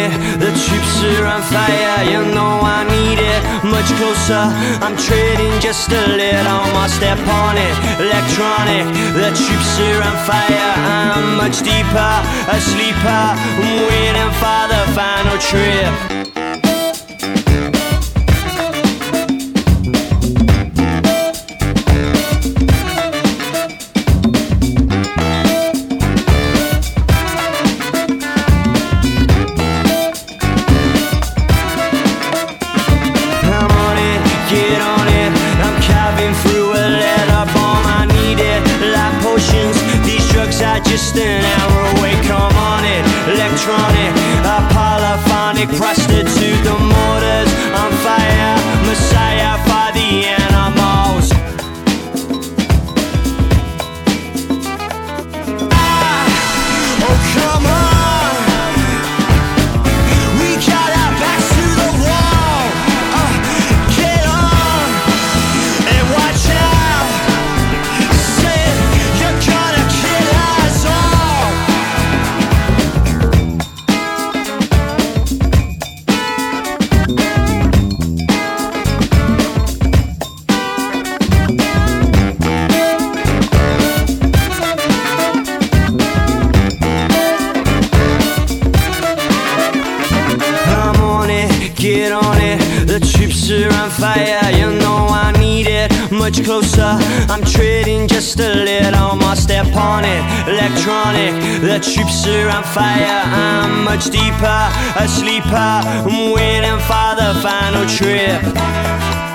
it, the troops are on fire. You know I need it, much closer. I'm trading just a little more. Step on it, electronic. The troops are on fire. I'm much deeper, a sleeper. I'm waiting for the final trip. Get on it, I'm carving through a letter bomb. I need it like potions. These drugs are just an hour away. Come on it, electronic, a polyphonic prostitute. The mortars on fire, messiah for the animals. Oh come on, we got our backs to the wall. Get on and watch out. Say you're gonna kill us all. I'm on it, get on it. The troops are on fire. You know I need it, much closer. I'm trading just a little more. Step on it, electronic. The troops are on fire. I'm much deeper, a sleeper. I'm waiting for the final trip.